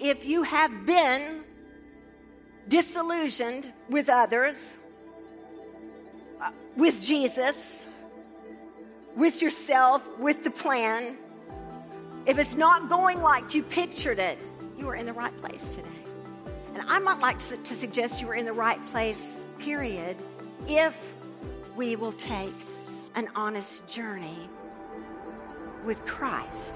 if you have been disillusioned with others, with Jesus, with yourself, with the plan, if it's not going like you pictured it, you are in the right place today. And I might like to suggest you are in the right place, period, if we will take an honest journey with Christ.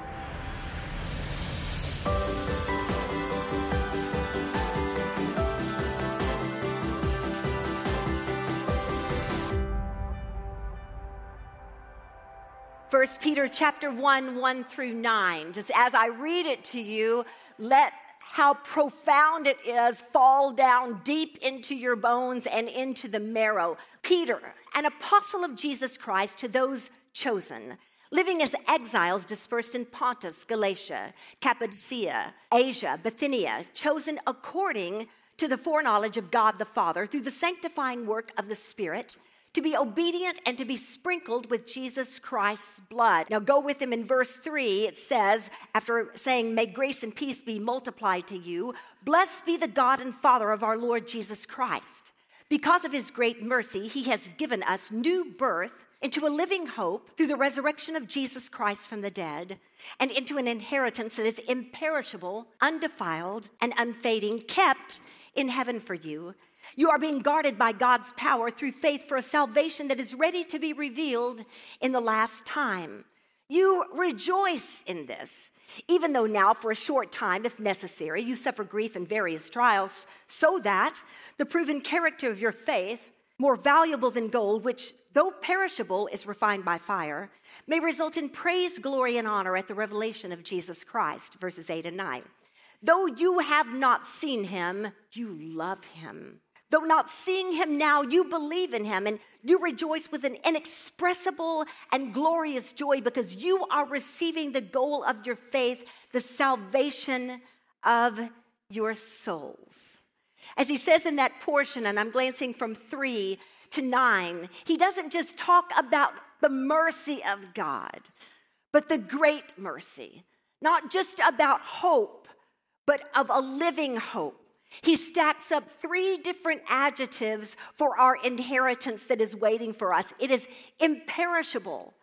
First Peter chapter 1 through 9. Just as I read it to you, let how profound it is fall down deep into your bones and into the marrow. Peter, an apostle of Jesus Christ, to those chosen, living as exiles dispersed in Pontus, Galatia, Cappadocia, Asia, Bithynia, chosen according to the foreknowledge of God the Father through the sanctifying work of the Spirit, to be obedient and to be sprinkled with Jesus Christ's blood. Now go with him in verse 3. It says, after saying, may grace and peace be multiplied to you, blessed be the God and Father of our Lord Jesus Christ. Because of his great mercy, he has given us new birth into a living hope through the resurrection of Jesus Christ from the dead, and into an inheritance that is imperishable, undefiled, and unfading, kept in heaven for you. You are being guarded by God's power through faith for a salvation that is ready to be revealed in the last time. You rejoice in this, even though now for a short time, if necessary, you suffer grief in various trials, so that the proven character of your faith, more valuable than gold, which though perishable is refined by fire, may result in praise, glory, and honor at the revelation of Jesus Christ, verses 8 and 9. Though you have not seen him, you love him. Though not seeing him now, you believe in him, and you rejoice with an inexpressible and glorious joy because you are receiving the goal of your faith, the salvation of your souls. As he says in that portion, and I'm glancing from 3 to 9, he doesn't just talk about the mercy of God, but the great mercy. Not just about hope, but of a living hope. He stacks up 3 different adjectives for our inheritance that is waiting for us. It is imperishable,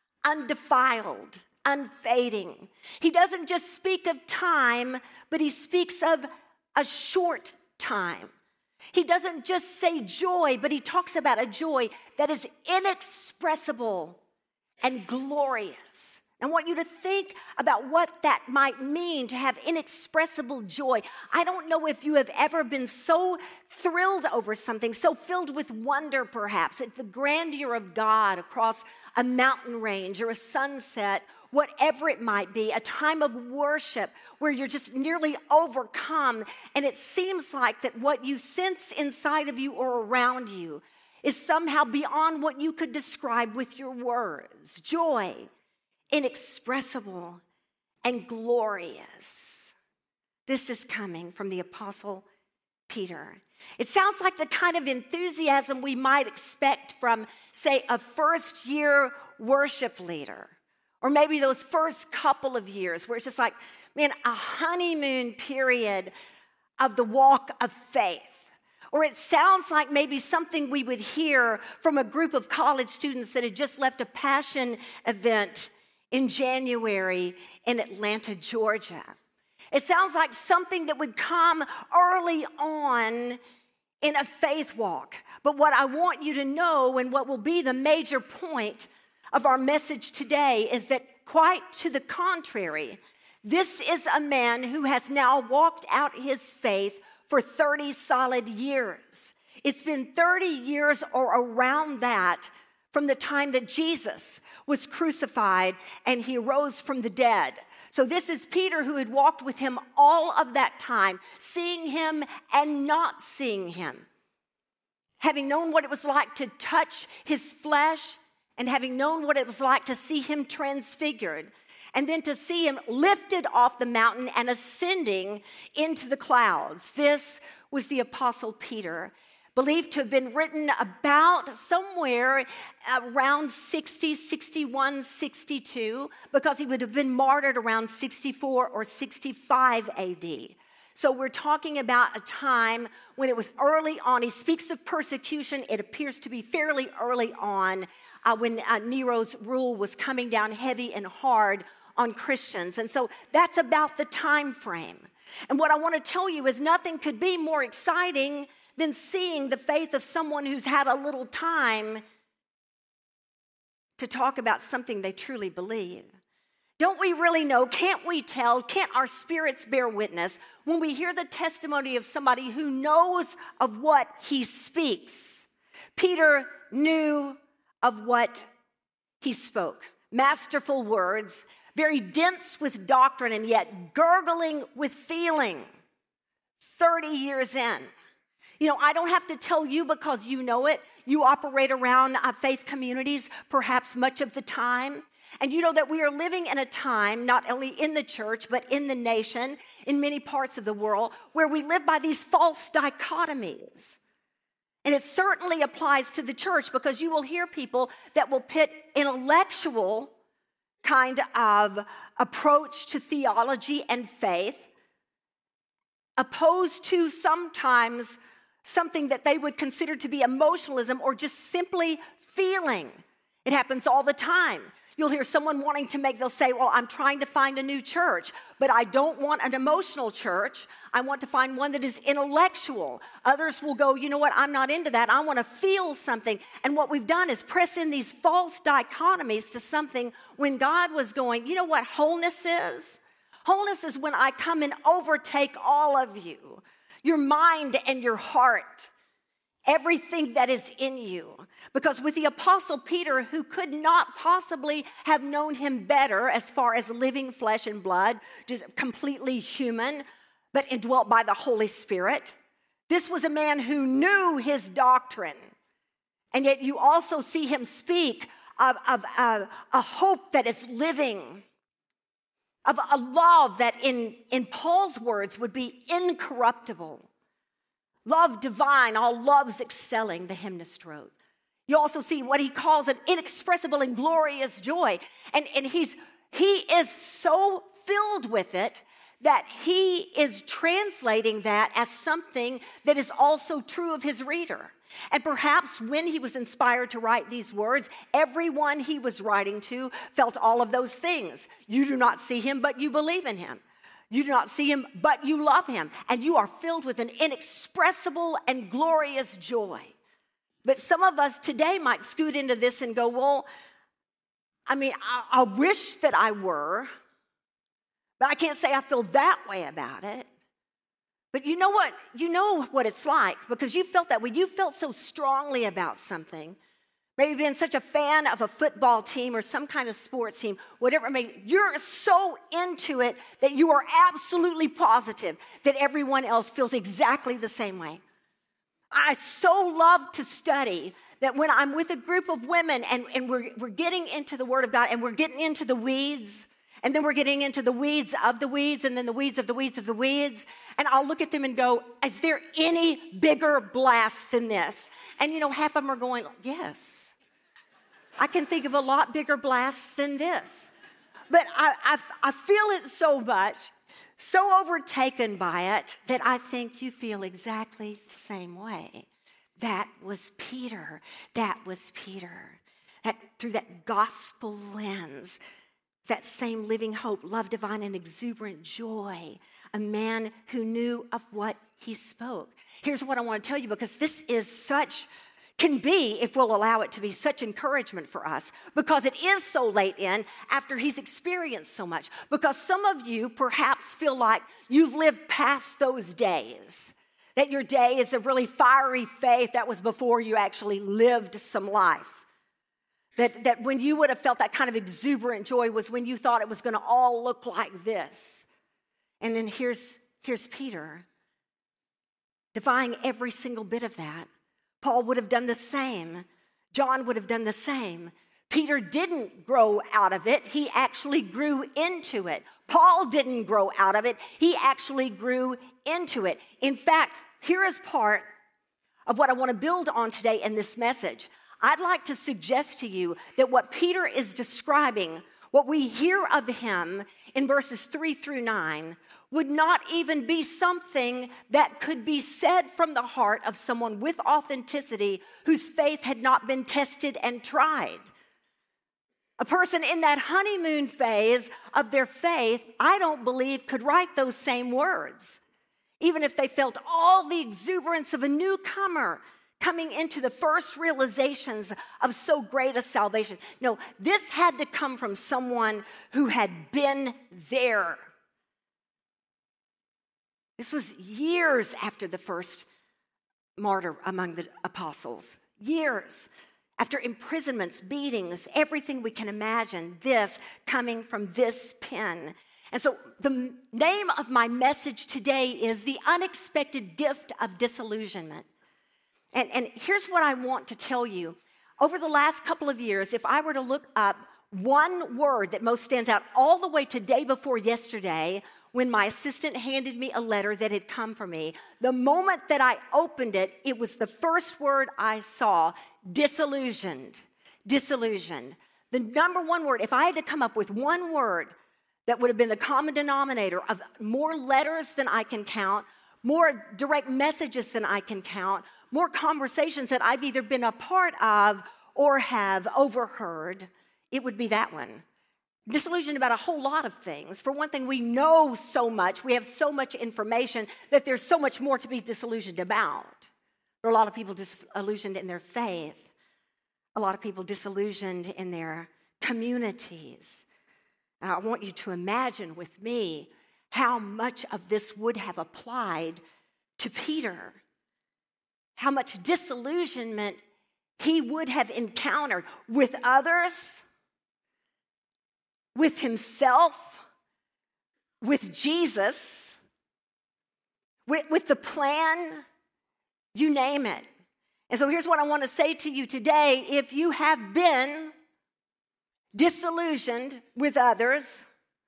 undefiled, unfading. He doesn't just speak of time, but he speaks of a short time. He doesn't just say joy, but he talks about a joy that is inexpressible and glorious. I want you to think about what that might mean to have inexpressible joy. I don't know if you have ever been so thrilled over something, so filled with wonder perhaps, at the grandeur of God across a mountain range or a sunset, whatever it might be, a time of worship where you're just nearly overcome, and it seems like that what you sense inside of you or around you is somehow beyond what you could describe with your words. Joy, inexpressible and glorious. This is coming from the Apostle Peter. It sounds like the kind of enthusiasm we might expect from, say, a first-year worship leader, or maybe those first couple of years where it's just like, man, a honeymoon period of the walk of faith. Or it sounds like maybe something we would hear from a group of college students that had just left a passion event in January in Atlanta, Georgia. It sounds like something that would come early on in a faith walk. But what I want you to know, and what will be the major point of our message today, is that quite to the contrary, this is a man who has now walked out his faith for 30 solid years. It's been 30 years or around that from the time that Jesus was crucified and he rose from the dead. So this is Peter who had walked with him all of that time, seeing him and not seeing him, having known what it was like to touch his flesh and having known what it was like to see him transfigured, and then to see him lifted off the mountain and ascending into the clouds. This was the Apostle Peter. believed to have been written about somewhere around 60, 61, 62, because he would have been martyred around 64 or 65 AD. So we're talking about a time when it was early on. He speaks of persecution. It appears to be fairly early on when Nero's rule was coming down heavy and hard on Christians. And so that's about the time frame. And what I want to tell you is nothing could be more exciting than seeing the faith of someone who's had a little time to talk about something they truly believe. Don't we really know? Can't we tell? Can't our spirits bear witness when we hear the testimony of somebody who knows of what he speaks? Peter knew of what he spoke. Masterful words, very dense with doctrine and yet gurgling with feeling. 30 years in. You know, I don't have to tell you because you know it. You operate around faith communities perhaps much of the time. And you know that we are living in a time, not only in the church, but in the nation, in many parts of the world, where we live by these false dichotomies. And it certainly applies to the church, because you will hear people that will pit intellectual kind of approach to theology and faith, opposed to sometimes something that they would consider to be emotionalism or just simply feeling. It happens all the time. You'll hear someone they'll say, well, I'm trying to find a new church, but I don't want an emotional church. I want to find one that is intellectual. Others will go, you know what, I'm not into that. I want to feel something. And what we've done is press in these false dichotomies to something when God was going, you know what wholeness is? Wholeness is when I come and overtake all of you, your mind and your heart, everything that is in you. Because with the Apostle Peter, who could not possibly have known him better as far as living flesh and blood, just completely human, but indwelt by the Holy Spirit, this was a man who knew his doctrine. And yet you also see him speak of a hope that is living, of a love that in Paul's words would be incorruptible. Love divine, all loves excelling, the hymnist wrote. You also see what he calls an inexpressible and glorious joy. And he is so filled with it that he is translating that as something that is also true of his reader. And perhaps when he was inspired to write these words, everyone he was writing to felt all of those things. You do not see him, but you believe in him. You do not see him, but you love him. And you are filled with an inexpressible and glorious joy. But some of us today might scoot into this and go, well, I wish that I were, but I can't say I feel that way about it. But you know what? You know what it's like, because you felt that way. You felt so strongly about something. Maybe being such a fan of a football team or some kind of sports team, whatever it may be, you're so into it that you are absolutely positive that everyone else feels exactly the same way. I so love to study that when I'm with a group of women and we're getting into the Word of God and we're getting into the weeds, and then we're getting into the weeds of the weeds, and then the weeds of the weeds of the weeds, and I'll look at them and go, is there any bigger blast than this? And you know, half of them are going, yes. I can think of a lot bigger blasts than this. But I feel it so much, so overtaken by it, that I think you feel exactly the same way. That was Peter. That was Peter. That through that gospel lens, that same living hope, love divine and exuberant joy, a man who knew of what he spoke. Here's what I want to tell you, because this is can be, if we'll allow it to be, such encouragement for us, because it is so late in after he's experienced so much. Because some of you perhaps feel like you've lived past those days, that your day is a really fiery faith that was before you actually lived some life. That when you would have felt that kind of exuberant joy was when you thought it was going to all look like this. And then here's Peter defying every single bit of that. Paul would have done the same. John would have done the same. Peter didn't grow out of it. He actually grew into it. Paul didn't grow out of it. He actually grew into it. In fact, here is part of what I want to build on today in this message. I'd like to suggest to you that what Peter is describing, what we hear of him in verses 3 through 9, would not even be something that could be said from the heart of someone with authenticity whose faith had not been tested and tried. A person in that honeymoon phase of their faith, I don't believe, could write those same words, even if they felt all the exuberance of a newcomer coming into the first realizations of so great a salvation. No, this had to come from someone who had been there. This was years after the first martyr among the apostles. Years after imprisonments, beatings, everything we can imagine, this coming from this pen. And so the name of my message today is The Unexpected Gift of Disillusionment. And here's what I want to tell you. Over the last couple of years, if I were to look up one word that most stands out all the way to day before yesterday, when my assistant handed me a letter that had come for me, the moment that I opened it, it was the first word I saw, disillusioned. Disillusioned. The number one word, if I had to come up with one word that would have been the common denominator of more letters than I can count, more direct messages than I can count, more conversations that I've either been a part of or have overheard, it would be that one. Disillusioned about a whole lot of things. For one thing, we know so much, we have so much information that there's so much more to be disillusioned about. There are a lot of people disillusioned in their faith, a lot of people disillusioned in their communities. I want you to imagine with me how much of this would have applied to Peter, how much disillusionment he would have encountered with others, with himself, with Jesus, with the plan, you name it. And so here's what I want to say to you today. If you have been disillusioned with others,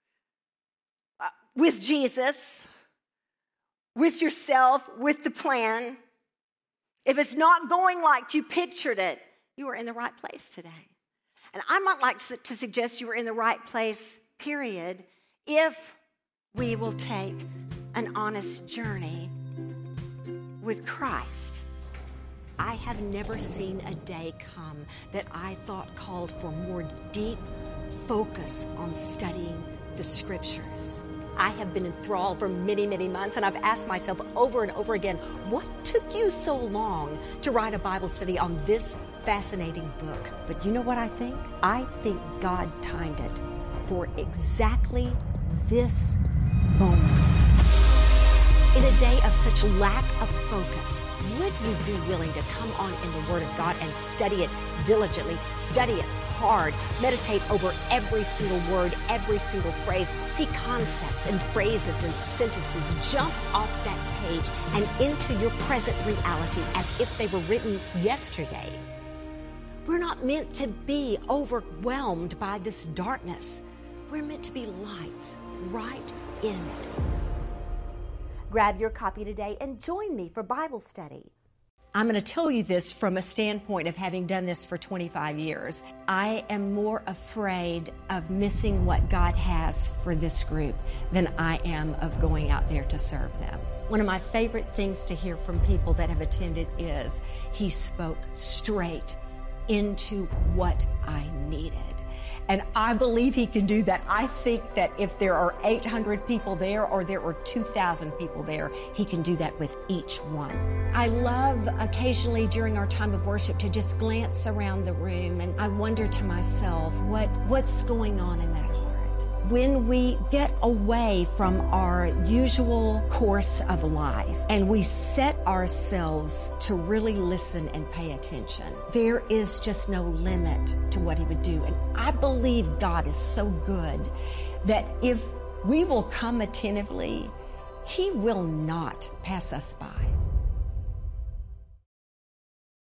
with Jesus, with yourself, with the plan, if it's not going like you pictured it, you are in the right place today. And I might like to suggest you are in the right place, period, if we will take an honest journey with Christ. I have never seen a day come that I thought called for more deep focus on studying the Scriptures. I have been enthralled for many, many months, and I've asked myself over and over again, what took you so long to write a Bible study on this fascinating book? But you know what I think? I think God timed it for exactly this moment. In a day of such lack of focus, would you be willing to come on in the Word of God and study it diligently, study it hard, meditate over every single word, every single phrase, see concepts and phrases and sentences jump off that page and into your present reality as if they were written yesterday? We're not meant to be overwhelmed by this darkness. We're meant to be lights right in it. Grab your copy today and join me for Bible study. I'm going to tell you this from a standpoint of having done this for 25 years. I am more afraid of missing what God has for this group than I am of going out there to serve them. One of my favorite things to hear from people that have attended is, he spoke straight into what I needed. And I believe he can do that. I think that if there are 800 people there or there are 2,000 people there, he can do that with each one. I love occasionally during our time of worship to just glance around the room and I wonder to myself, what's going on in that heart? When we get away from our usual course of life and we set ourselves to really listen and pay attention, there is just no limit to what he would do. And I believe God is so good that if we will come attentively, he will not pass us by.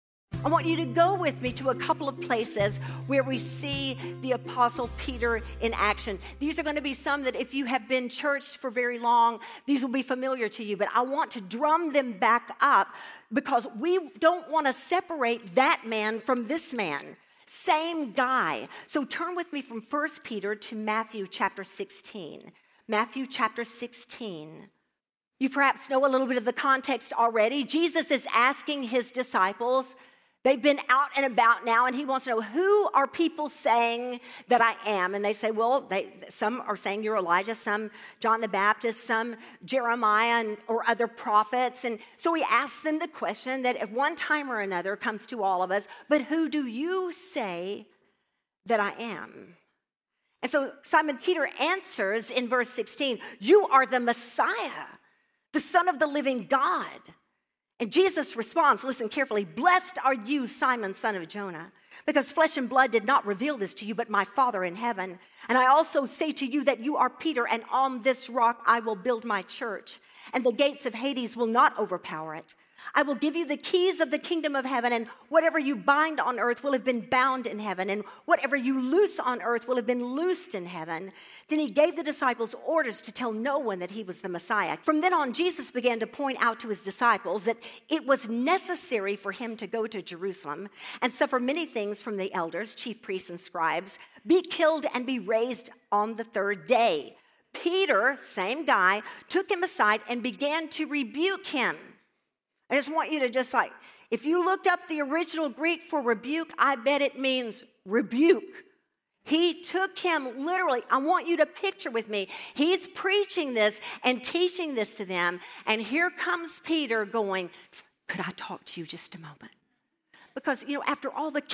I want you to go with me to a couple of places where we see the Apostle Peter in action. These are going to be some that if you have been churched for very long, these will be familiar to you. But I want to drum them back up because we don't want to separate that man from this man. Same guy. So turn with me from 1 Peter to Matthew chapter 16. Matthew chapter 16. You perhaps know a little bit of the context already. Jesus is asking his disciples. They've been out and about now, and he wants to know, who are people saying that I am? And they say, well, some are saying you're Elijah, some John the Baptist, some Jeremiah or other prophets. And so he asks them the question that at one time or another comes to all of us, but who do you say that I am? And so Simon Peter answers in verse 16, you are the Messiah, the Son of the living God. And Jesus responds, listen carefully, blessed are you, Simon, son of Jonah, because flesh and blood did not reveal this to you, but my Father in heaven. And I also say to you that you are Peter, and on this rock I will build my church, and the gates of Hades will not overpower it. I will give you the keys of the kingdom of heaven, and whatever you bind on earth will have been bound in heaven, and whatever you loose on earth will have been loosed in heaven. Then he gave the disciples orders to tell no one that he was the Messiah. From then on, Jesus began to point out to his disciples that it was necessary for him to go to Jerusalem and suffer many things from the elders, chief priests, and scribes, be killed and be raised on the third day. Peter, same guy, took him aside and began to rebuke him. I just want you to if you looked up the original Greek for rebuke, I bet it means rebuke. He took him literally. I want you to picture with me. He's preaching this and teaching this to them. And here comes Peter going, could I talk to you just a moment? Because, after all the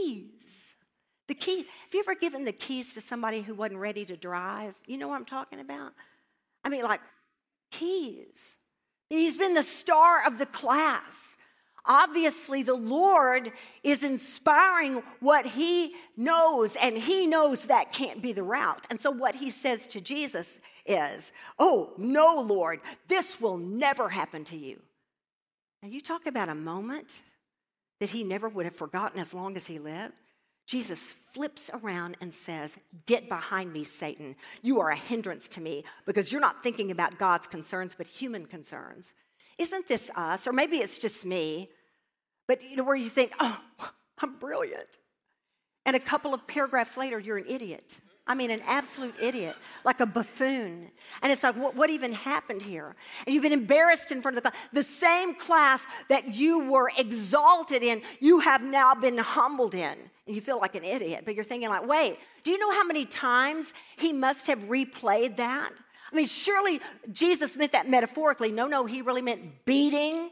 keys, have you ever given the keys to somebody who wasn't ready to drive? You know what I'm talking about? I mean, keys. He's been the star of the class. Obviously, the Lord is inspiring what he knows, and he knows that can't be the route. And so what he says to Jesus is, oh, no, Lord, this will never happen to you. Now, you talk about a moment that he never would have forgotten as long as he lived. Jesus flips around and says, get behind me, Satan. You are a hindrance to me because you're not thinking about God's concerns, but human concerns. Isn't this us? Or maybe it's just me. But where you think, oh, I'm brilliant. And a couple of paragraphs later, you're an idiot. I mean, an absolute idiot, like a buffoon. And it's like, what even happened here? And you've been embarrassed in front of the class. The same class that you were exalted in, you have now been humbled in. And you feel like an idiot, but you're thinking wait, do you know how many times he must have replayed that? I mean, surely Jesus meant that metaphorically. No, he really meant beating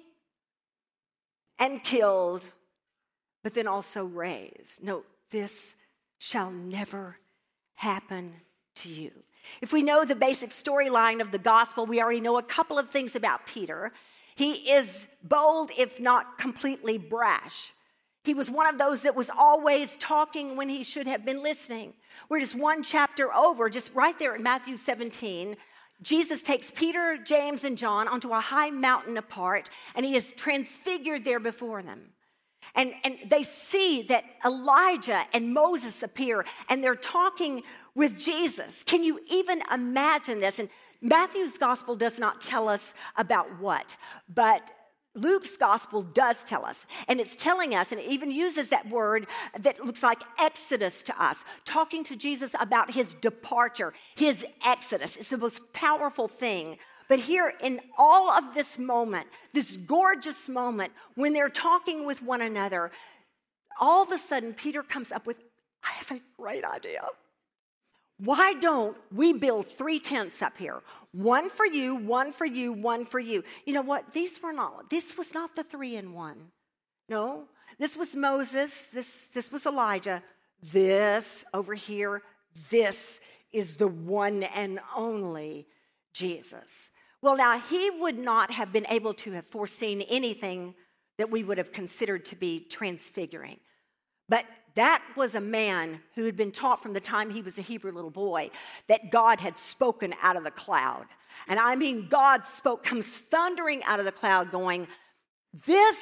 and killed, but then also raised. No, this shall never happen to you. If we know the basic storyline of the gospel, we already know a couple of things about Peter. He is bold, if not completely brash. He was one of those that was always talking when he should have been listening. We're just one chapter over, just right there in Matthew 17. Jesus takes Peter, James, and John onto a high mountain apart, and he is transfigured there before them. And they see that Elijah and Moses appear, and they're talking with Jesus. Can you even imagine this? And Matthew's gospel does not tell us about what, but Luke's gospel does tell us, and it's telling us, and it even uses that word that looks like exodus to us, talking to Jesus about his departure, his exodus. It's the most powerful thing. But here in all of this moment, this gorgeous moment, when they're talking with one another, all of a sudden Peter comes up with, I have a great idea. Why don't we build 3 tents up here? One for you, one for you, one for you. You know what? This was not the 3-in-1. No, this was Moses. This was Elijah. This over here, this is the one and only Jesus. Well, now, he would not have been able to have foreseen anything that we would have considered to be transfiguring. But that was a man who had been taught from the time he was a Hebrew little boy that God had spoken out of the cloud. And I mean, God comes thundering out of the cloud going, this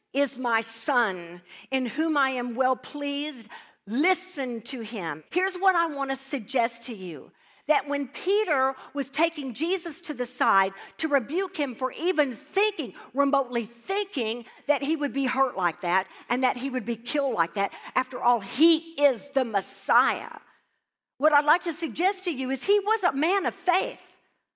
is my son, in whom I am well pleased. Listen to him. Here's what I want to suggest to you. That when Peter was taking Jesus to the side to rebuke him for even thinking, remotely thinking that he would be hurt like that and that he would be killed like that, after all, he is the Messiah. What I'd like to suggest to you is he was a man of faith,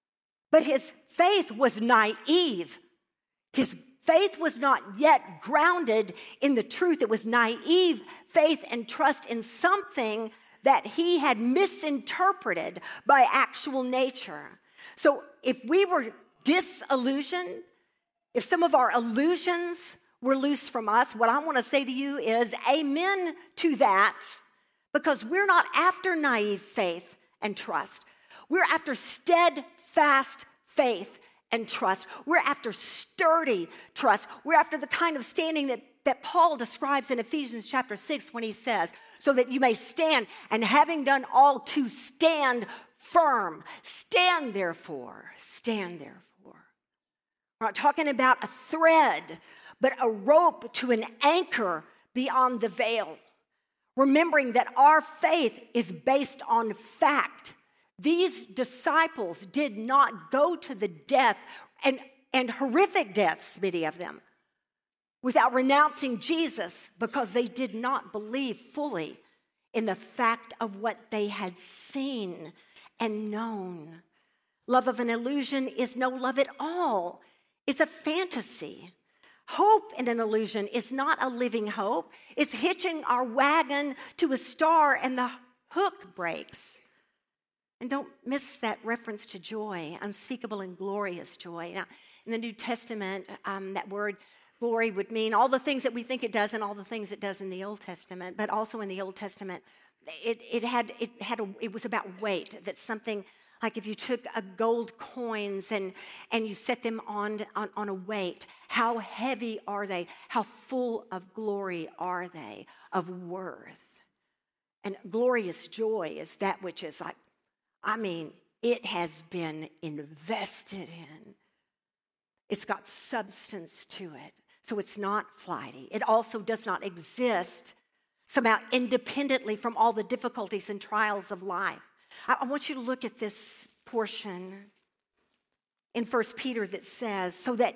but his faith was naive. His faith was not yet grounded in the truth. It was naive faith and trust in something that he had misinterpreted by actual nature. So if we were disillusioned, if some of our illusions were loose from us, what I want to say to you is amen to that, because we're not after naive faith and trust. We're after steadfast faith and trust. We're after sturdy trust. We're after the kind of standing that Paul describes in Ephesians chapter 6 when he says, so that you may stand, and having done all to stand firm. Stand therefore, stand therefore. We're not talking about a thread, but a rope to an anchor beyond the veil. Remembering that our faith is based on fact. These disciples did not go to the death and horrific deaths, many of them, without renouncing Jesus, because they did not believe fully in the fact of what they had seen and known. Love of an illusion is no love at all. It's a fantasy. Hope in an illusion is not a living hope. It's hitching our wagon to a star and the hook breaks. And don't miss that reference to joy, unspeakable and glorious joy. Now, in the New Testament, that word glory would mean all the things that we think it does and all the things it does in the Old Testament. But also in the Old Testament, it was about weight. That's something like if you took a gold coins and you set them on a weight, how heavy are they? How full of glory are they, of worth? And glorious joy is that which is like, it has been invested in. It's got substance to it. So it's not flighty. It also does not exist somehow independently from all the difficulties and trials of life. I want you to look at this portion in 1 Peter that says, so that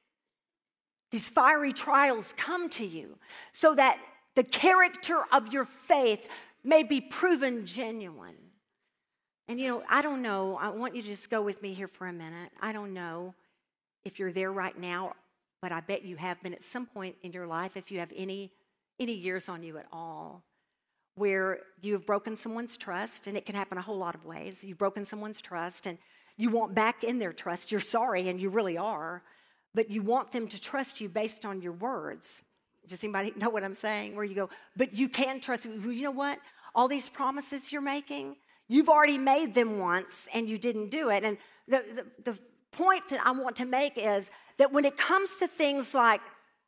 these fiery trials come to you, so that the character of your faith may be proven genuine. And I don't know, I want you to just go with me here for a minute. I don't know if you're there right now, but I bet you have been at some point in your life, if you have any years on you at all, where you have broken someone's trust, and it can happen a whole lot of ways. You've broken someone's trust, and you want back in their trust. You're sorry, and you really are, but you want them to trust you based on your words. Does anybody know what I'm saying? Where you go, but you can trust me. Well, you know what? All these promises you're making, you've already made them once, and you didn't do it. And the point that I want to make is that when it comes to things like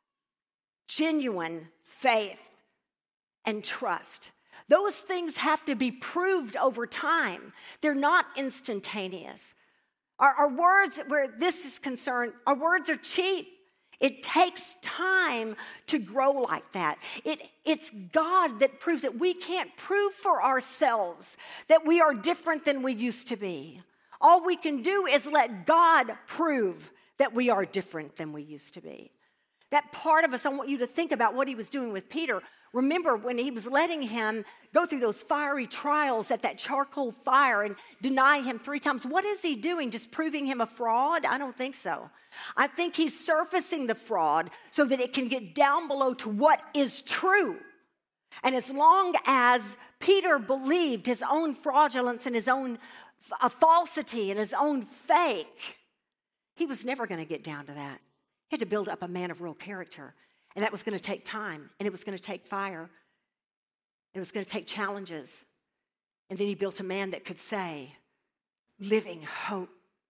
genuine faith and trust, those things have to be proved over time. They're not instantaneous. Our words, where this is concerned, our words are cheap. It takes time to grow like that. It's God that proves it. We can't prove for ourselves that we are different than we used to be. All we can do is let God prove that we are different than we used to be. That part of us, I want you to think about what he was doing with Peter. Remember when he was letting him go through those fiery trials at that charcoal fire and deny him 3 times. What is he doing? Just proving him a fraud? I don't think so. I think he's surfacing the fraud so that it can get down below to what is true. And as long as Peter believed his own fraudulence and his own falsity and his own fake, he was never going to get down to that. He had to build up a man of real character. And that was going to take time. And it was going to take fire. It was going to take challenges. And then he built a man that could say, living hope,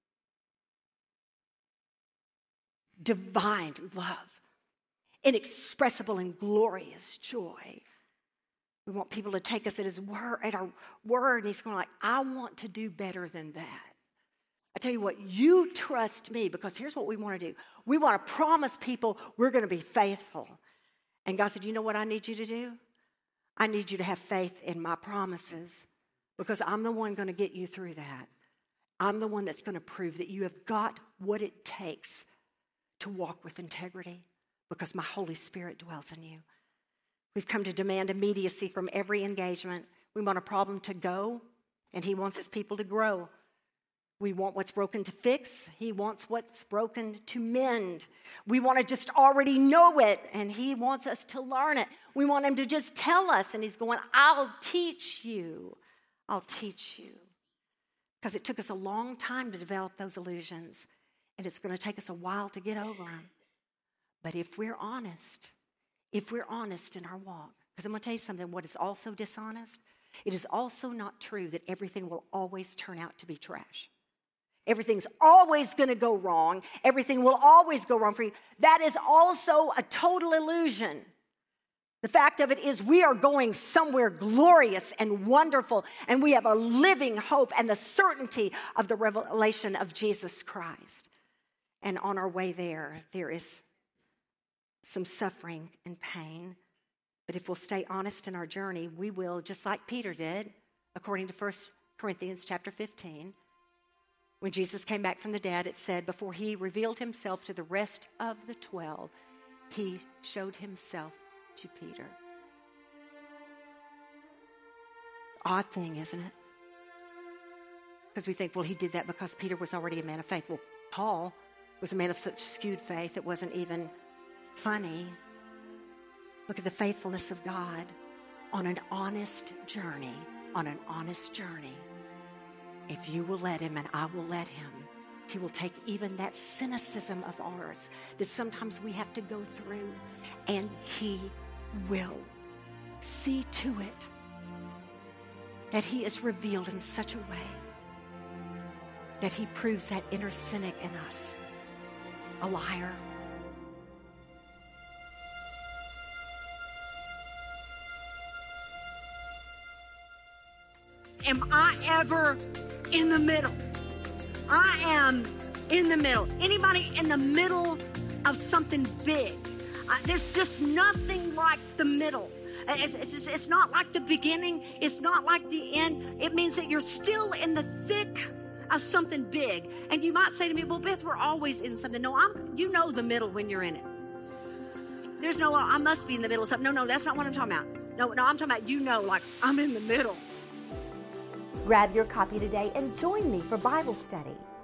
divine love, inexpressible and glorious joy. We want people to take us at our word. And he's going like, I want to do better than that. I tell you what, you trust me, because here's what we want to do. We want to promise people we're going to be faithful. And God said, you know what I need you to do? I need you to have faith in my promises, because I'm the one going to get you through that. I'm the one that's going to prove that you have got what it takes to walk with integrity, because my Holy Spirit dwells in you. We've come to demand immediacy from every engagement. We want a problem to go, and he wants his people to grow. We want what's broken to fix. He wants what's broken to mend. We want to just already know it, and he wants us to learn it. We want him to just tell us, and he's going, I'll teach you. I'll teach you. Because it took us a long time to develop those illusions, and it's going to take us a while to get over them. But if we're honest in our walk, because I'm going to tell you something, what is also dishonest, it is also not true that everything will always turn out to be trash. Everything's always going to go wrong. Everything will always go wrong for you. That is also a total illusion. The fact of it is we are going somewhere glorious and wonderful, and we have a living hope and the certainty of the revelation of Jesus Christ. And on our way there is some suffering and pain. But if we'll stay honest in our journey, we will, just like Peter did, according to 1 Corinthians chapter 15. When Jesus came back from the dead, it said, before he revealed himself to the rest of the 12, he showed himself to Peter. Odd thing, isn't it? Because we think, well, he did that because Peter was already a man of faith. Well, Paul was a man of such skewed faith, it wasn't even funny. Look at the faithfulness of God on an honest journey, If you will let him and I will let him, he will take even that cynicism of ours that sometimes we have to go through, and he will see to it that he is revealed in such a way that he proves that inner cynic in us a liar. Am I ever in the middle? I am in the middle. Anybody in the middle of something big? There's just nothing like the middle. It's not like the beginning. It's not like the end. It means that you're still in the thick of something big. And you might say to me, well, Beth, we're always in something. No, you know the middle when you're in it. There's no, I must be in the middle of something. No, that's not what I'm talking about. No, I'm talking about, like I'm in the middle. Grab your copy today and join me for Bible study.